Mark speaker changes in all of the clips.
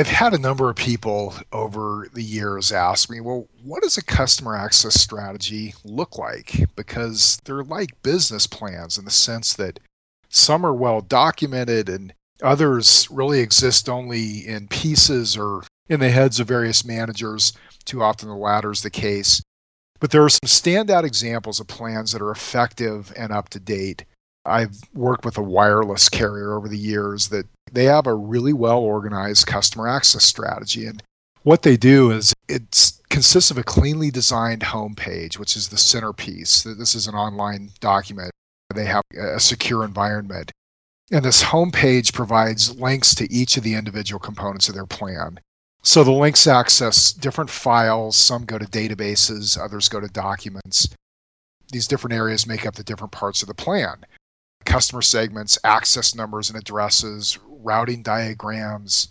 Speaker 1: I've had a number of people over the years ask me, well, what does a customer access strategy look like? Because they're like business plans in the sense that some are well documented and others really exist only in pieces or in the heads of various managers. Too often the latter is the case. But there are some standout examples of plans that are effective and up to date. I've worked with a wireless carrier over the years that they have a really well organized customer access strategy. And what they do is it consists of a cleanly designed homepage, which is the centerpiece. This is an online document. They have a secure environment. And this homepage provides links to each of the individual components of their plan. So the links access different files. Some go to databases, others go to documents. These different areas make up the different parts of the plan. Customer segments, access numbers and addresses, routing diagrams,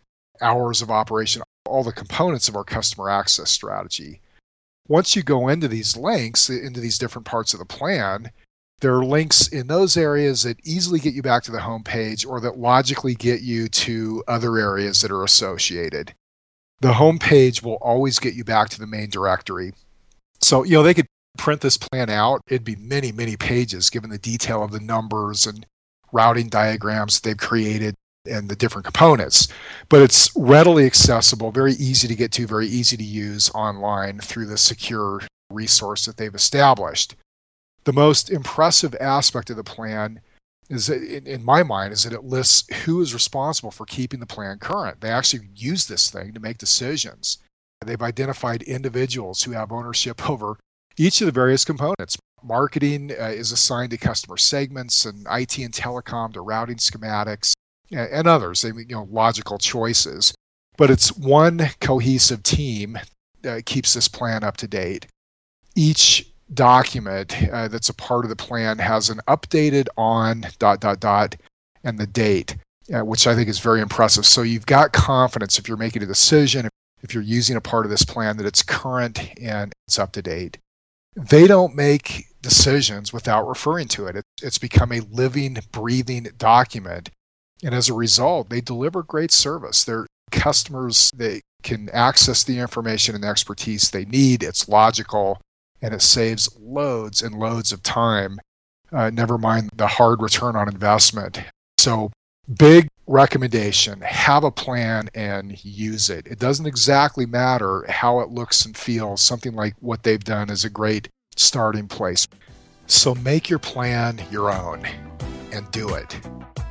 Speaker 1: hours of operation, all the components of our customer access strategy. Once you go into these links, into these different parts of the plan, there are links in those areas that easily get you back to the home page or that logically get you to other areas that are associated. The home page will always get you back to the main directory. So, they could print this plan out. It'd be many, many pages given the detail of the numbers and routing diagrams that they've created and the different components. But it's readily accessible, very easy to get to, very easy to use online through the secure resource that they've established. The most impressive aspect of the plan is, in my mind, is that it lists who is responsible for keeping the plan current. They actually use this thing to make decisions. They've identified individuals who have ownership over each of the various components. Marketing is assigned to customer segments, and IT and telecom to routing schematics, and others. Logical choices. But it's one cohesive team that keeps this plan up to date. Each document that's a part of the plan has an updated on ... and the date, which I think is very impressive. So you've got confidence if you're making a decision, if you're using a part of this plan, that it's current and it's up to date. They don't make decisions without referring to it. It's become a living, breathing document. And as a result, they deliver great service. Their customers, they can access the information and expertise they need. It's logical, and it saves loads and loads of time, never mind the hard return on investment. So big recommendation, have a plan and use it. It doesn't exactly matter how it looks and feels. Something like what they've done is a great starting place. So make your plan your own and do it.